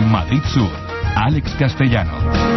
Madrid Sur, Alex Castellano.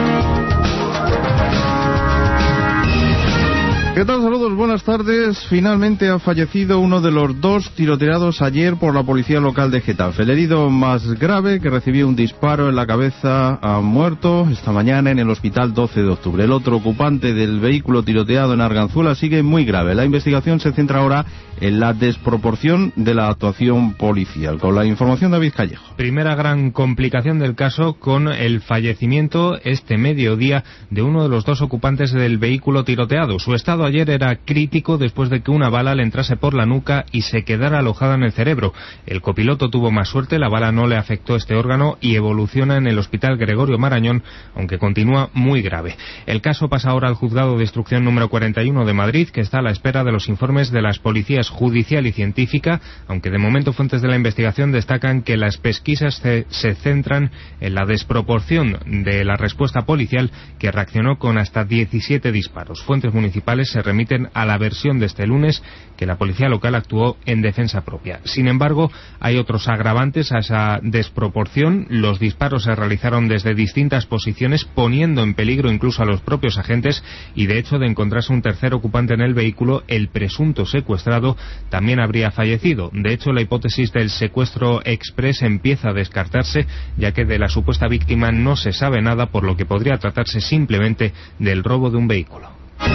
¿Qué tal? Saludos, buenas tardes. Finalmente ha fallecido uno de los dos tiroteados ayer por la policía local de Getafe. El herido más grave, que recibió un disparo en la cabeza, ha muerto esta mañana en el hospital 12 de octubre. El otro ocupante del vehículo tiroteado en Arganzuela sigue muy grave. La investigación se centra ahora en la desproporción de la actuación policial. Con la información de David Callejo. Primera gran complicación del caso con el fallecimiento este mediodía de uno de los dos ocupantes del vehículo tiroteado. Su estado ayer era crítico después de que una bala le entrase por la nuca y se quedara alojada en el cerebro. El copiloto tuvo más suerte, la bala no le afectó este órgano y evoluciona en el hospital Gregorio Marañón, aunque continúa muy grave. El caso pasa ahora al juzgado de instrucción número 41 de Madrid, que está a la espera de los informes de las policías judicial y científica, aunque de momento fuentes de la investigación destacan que las pesquisas se centran en la desproporción de la respuesta policial, que reaccionó con hasta 17 disparos. Fuentes municipales se remiten a la versión de este lunes, que la policía local actuó en defensa propia. Sin embargo, hay otros agravantes a esa desproporción. Los disparos se realizaron desde distintas posiciones, poniendo en peligro incluso a los propios agentes, y de hecho, de encontrarse un tercer ocupante en el vehículo, el presunto secuestrado también habría fallecido. De hecho, la hipótesis del secuestro express empieza a descartarse, ya que de la supuesta víctima no se sabe nada, por lo que podría tratarse simplemente del robo de un vehículo.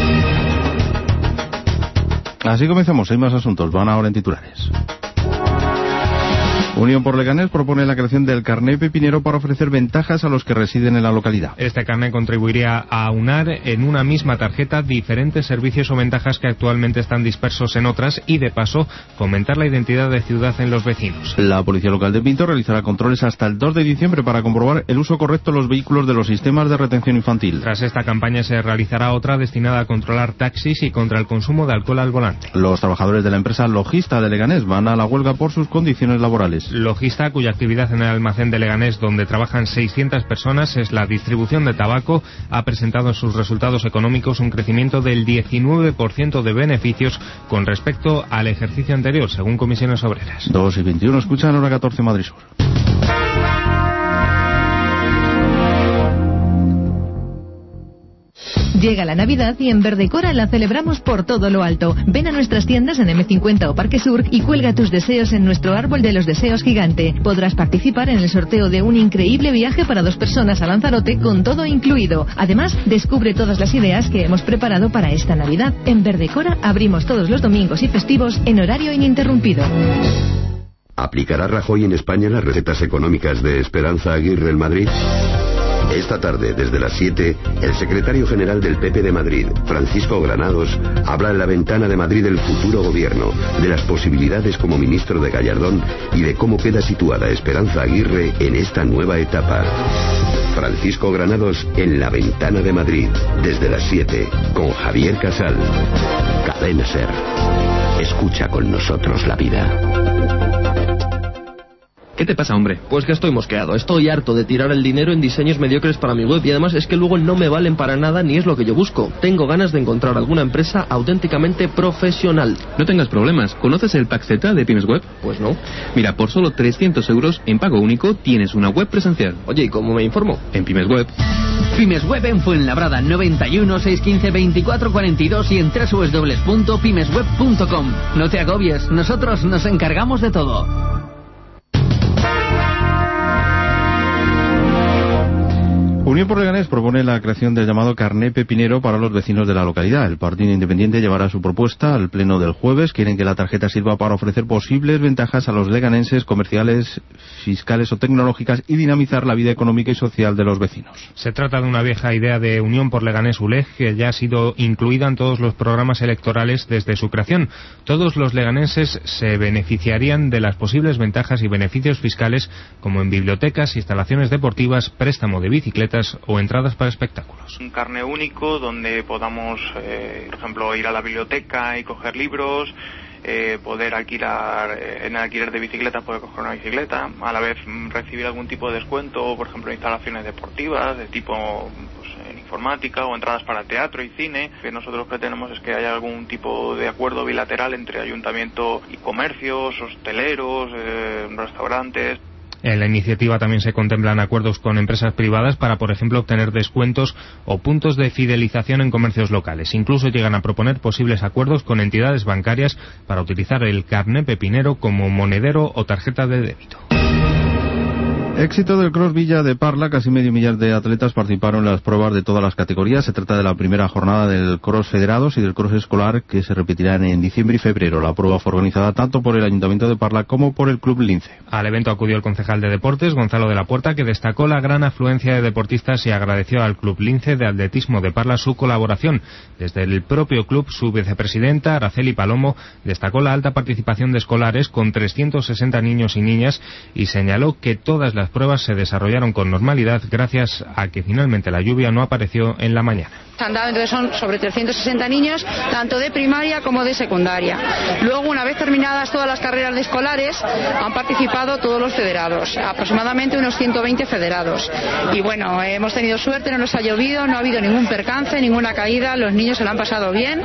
Así comenzamos, hay más asuntos, van ahora en titulares. Unión por Leganés propone la creación del carné pepinero para ofrecer ventajas a los que residen en la localidad. Este carné contribuiría a aunar en una misma tarjeta diferentes servicios o ventajas que actualmente están dispersos en otras y, de paso, fomentar la identidad de ciudad en los vecinos. La Policía Local de Pinto realizará controles hasta el 2 de diciembre para comprobar el uso correcto de los vehículos de los sistemas de retención infantil. Tras esta campaña se realizará otra destinada a controlar taxis y contra el consumo de alcohol al volante. Los trabajadores de la empresa Logista de Leganés van a la huelga por sus condiciones laborales. Logista, cuya actividad en el almacén de Leganés, donde trabajan 600 personas, es la distribución de tabaco, ha presentado en sus resultados económicos un crecimiento del 19% de beneficios con respecto al ejercicio anterior, según Comisiones Obreras. 2:21, escuchan hora 14 Madrid Sur. Llega la Navidad y en Verdecora la celebramos por todo lo alto. Ven a nuestras tiendas en M50 o Parque Sur y cuelga tus deseos en nuestro árbol de los deseos gigante. Podrás participar en el sorteo de un increíble viaje para 2 personas a Lanzarote con todo incluido. Además, descubre todas las ideas que hemos preparado para esta Navidad. En Verdecora abrimos todos los domingos y festivos en horario ininterrumpido. ¿Aplicará Rajoy en España las recetas económicas de Esperanza Aguirre en Madrid? Esta tarde, desde las 7, el secretario general del PP de Madrid, Francisco Granados, habla en la ventana de Madrid del futuro gobierno, de las posibilidades como ministro de Gallardón y de cómo queda situada Esperanza Aguirre en esta nueva etapa. Francisco Granados en la ventana de Madrid, desde las 7, con Javier Casal. Cadena SER. Escucha con nosotros la vida. ¿Qué te pasa, hombre? Pues que estoy mosqueado. Estoy harto de tirar el dinero en diseños mediocres para mi web y además es que luego no me valen para nada ni es lo que yo busco. Tengo ganas de encontrar alguna empresa auténticamente profesional. No tengas problemas. ¿Conoces el Pack Z de Pymes Web? Pues no. Mira, por solo 300 euros en pago único tienes una web presencial. Oye, ¿y cómo me informo? En Pymes Web. Pymes Web en Fuenlabrada, 91 615 24 42 y en www.pymesweb.com. No te agobies, nosotros nos encargamos de todo. Unión por Leganés propone la creación del llamado carné pepinero para los vecinos de la localidad. El Partido Independiente llevará su propuesta al pleno del jueves. Quieren que la tarjeta sirva para ofrecer posibles ventajas a los leganenses, comerciales, fiscales o tecnológicas y dinamizar la vida económica y social de los vecinos. Se trata de una vieja idea de Unión por Leganés ULEG que ya ha sido incluida en todos los programas electorales desde su creación. Todos los leganenses se beneficiarían de las posibles ventajas y beneficios fiscales como en bibliotecas, instalaciones deportivas, préstamo de bicicletas o entradas para espectáculos. Un carné único donde podamos, por ejemplo, ir a la biblioteca y coger libros, poder alquilar, en el alquiler de bicicletas poder coger una bicicleta, a la vez recibir algún tipo de descuento, por ejemplo, en instalaciones deportivas de tipo en informática o entradas para teatro y cine. Lo que nosotros pretendemos es que haya algún tipo de acuerdo bilateral entre ayuntamiento y comercios, hosteleros, restaurantes. En la iniciativa también se contemplan acuerdos con empresas privadas para, por ejemplo, obtener descuentos o puntos de fidelización en comercios locales. Incluso llegan a proponer posibles acuerdos con entidades bancarias para utilizar el carné pepinero como monedero o tarjeta de débito. Éxito del Cross Villa de Parla, casi medio millar de atletas participaron en las pruebas de todas las categorías. Se trata de la primera jornada del Cross Federados y del Cross Escolar que se repetirán en diciembre y febrero. La prueba fue organizada tanto por el Ayuntamiento de Parla como por el Club Lince. Al evento acudió el concejal de Deportes, Gonzalo de la Puerta, que destacó la gran afluencia de deportistas y agradeció al Club Lince de Atletismo de Parla su colaboración. Desde el propio club, su vicepresidenta, Araceli Palomo, destacó la alta participación de escolares con 360 niños y niñas y señaló que todas las pruebas se desarrollaron con normalidad gracias a que finalmente la lluvia no apareció en la mañana. Entonces son sobre 360 niños, tanto de primaria como de secundaria. Luego, una vez terminadas todas las carreras de escolares, han participado todos los federados, aproximadamente unos 120 federados. Y bueno, hemos tenido suerte, no nos ha llovido, no ha habido ningún percance, ninguna caída, los niños se lo han pasado bien.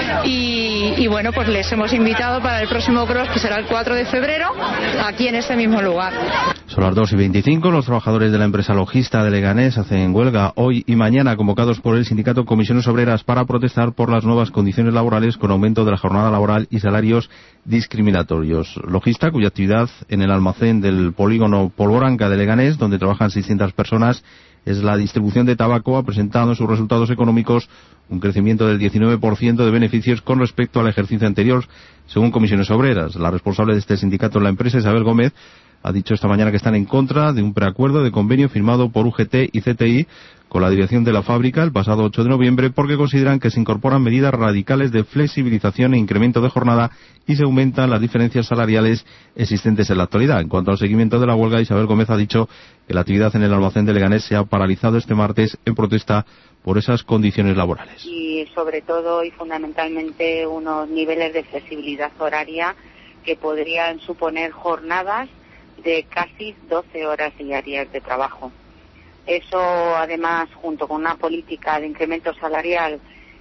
Y bueno, pues les hemos invitado para el próximo cross, que será el 4 de febrero, aquí en este mismo lugar. Son las 2:25, los trabajadores de la empresa logista de Leganés hacen huelga hoy y mañana, convocados por el sindicato Comisiones Obreras para protestar por las nuevas condiciones laborales con aumento de la jornada laboral y salarios discriminatorios. Logista, cuya actividad en el almacén del polígono Polvoranca de Leganés, donde trabajan 600 personas, es la distribución de tabaco, ha presentado en sus resultados económicos un crecimiento del 19% de beneficios con respecto al ejercicio anterior, según Comisiones Obreras. La responsable de este sindicato en la empresa, Isabel Gómez, ha dicho esta mañana que están en contra de un preacuerdo de convenio firmado por UGT y CTI con la dirección de la fábrica el pasado 8 de noviembre porque consideran que se incorporan medidas radicales de flexibilización e incremento de jornada y se aumentan las diferencias salariales existentes en la actualidad. En cuanto al seguimiento de la huelga, Isabel Gómez ha dicho que la actividad en el almacén de Leganés se ha paralizado este martes en protesta por esas condiciones laborales. Y sobre todo y fundamentalmente unos niveles de flexibilidad horaria que podrían suponer jornadas de casi 12 horas diarias de trabajo. Eso, además, junto con una política de incremento salarial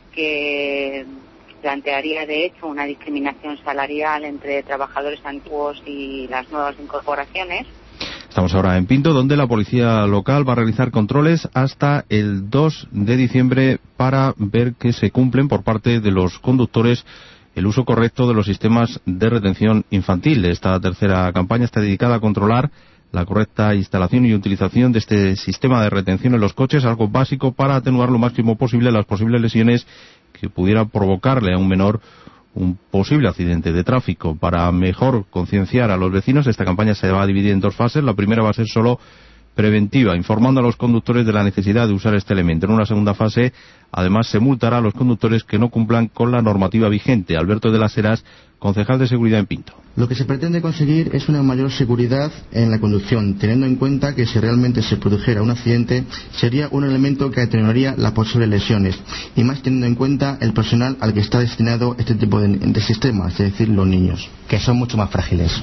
que plantearía, de hecho, una discriminación salarial entre trabajadores antiguos y las nuevas incorporaciones. Estamos ahora en Pinto, donde la policía local va a realizar controles hasta el 2 de diciembre para ver que se cumplen por parte de los conductores el uso correcto de los sistemas de retención infantil. Esta tercera campaña está dedicada a controlar la correcta instalación y utilización de este sistema de retención en los coches, algo básico para atenuar lo máximo posible las posibles lesiones que pudiera provocarle a un menor un posible accidente de tráfico. Para mejor concienciar a los vecinos, esta campaña se va a dividir en dos fases. La primera va a ser solo preventiva, informando a los conductores de la necesidad de usar este elemento. En una segunda fase, además, se multará a los conductores que no cumplan con la normativa vigente. Alberto de las Heras, concejal de Seguridad en Pinto. Lo que se pretende conseguir es una mayor seguridad en la conducción, teniendo en cuenta que si realmente se produjera un accidente, sería un elemento que atenuaría las posibles lesiones, y más teniendo en cuenta el personal al que está destinado este tipo de sistemas, es decir, los niños, que son mucho más frágiles.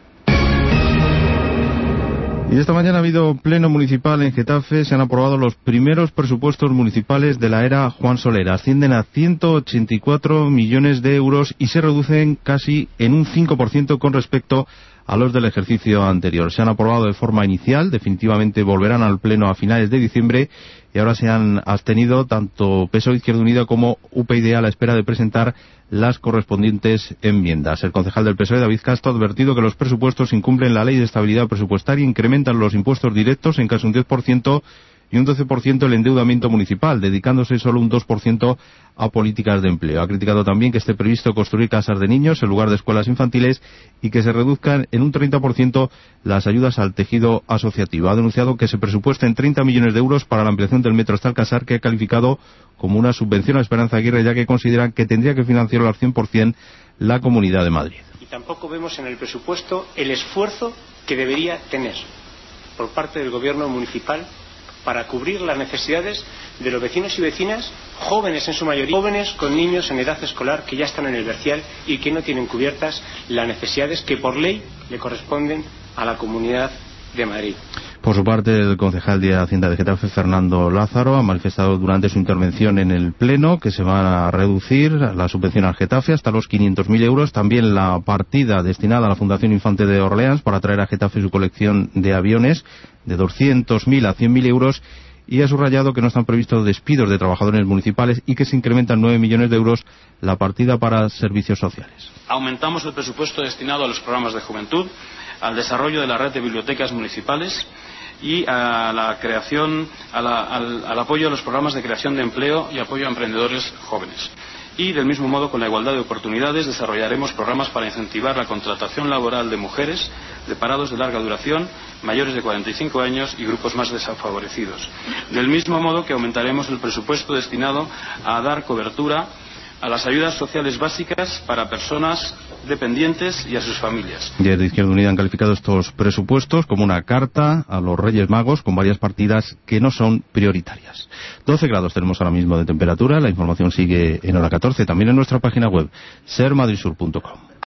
Y esta mañana ha habido pleno municipal en Getafe. Se han aprobado los primeros presupuestos municipales de la era Juan Soler. Ascienden a 184 millones de euros y se reducen casi en un 5% con respecto a los del ejercicio anterior. Se han aprobado de forma inicial, definitivamente volverán al pleno a finales de diciembre y ahora se han abstenido tanto PSOE Izquierda Unida como UPyD a la espera de presentar las correspondientes enmiendas. El concejal del PSOE, David Castro, ha advertido que los presupuestos incumplen la ley de estabilidad presupuestaria, incrementan los impuestos directos en casi un 10% y un 12% el endeudamiento municipal, dedicándose solo un 2% a políticas de empleo. Ha criticado también que esté previsto construir casas de niños en lugar de escuelas infantiles y que se reduzcan en un 30% las ayudas al tejido asociativo. Ha denunciado que se presupuesten 30 millones de euros para la ampliación del metro hasta Alcázar, que ha calificado como una subvención a Esperanza Aguirre, ya que consideran que tendría que financiarlo al 100% la Comunidad de Madrid. Y tampoco vemos en el presupuesto el esfuerzo que debería tener por parte del gobierno municipal para cubrir las necesidades de los vecinos y vecinas, jóvenes en su mayoría, jóvenes con niños en edad escolar que ya están en el vercial y que no tienen cubiertas las necesidades que por ley le corresponden a la Comunidad de Madrid. Por su parte, el concejal de Hacienda de Getafe, Fernando Lázaro, ha manifestado durante su intervención en el Pleno que se va a reducir la subvención al Getafe hasta los 500.000 euros. También la partida destinada a la Fundación Infante de Orleans para traer a Getafe su colección de aviones de 200.000 a 100.000 euros. Y ha subrayado que no están previstos despidos de trabajadores municipales y que se incrementan 9 millones de euros la partida para servicios sociales. Aumentamos el presupuesto destinado a los programas de juventud, al desarrollo de la red de bibliotecas municipales y a la creación, al apoyo a los programas de creación de empleo y apoyo a emprendedores jóvenes. Y, del mismo modo, con la igualdad de oportunidades, desarrollaremos programas para incentivar la contratación laboral de mujeres, de parados de larga duración, mayores de 45 años y grupos más desfavorecidos. Del mismo modo que aumentaremos el presupuesto destinado a dar cobertura a las ayudas sociales básicas para personas dependientes y a sus familias. Desde Izquierda Unida han calificado estos presupuestos como una carta a los Reyes Magos con varias partidas que no son prioritarias. 12 grados tenemos ahora mismo de temperatura. La información sigue en hora 14, también en nuestra página web sermadrisur.com.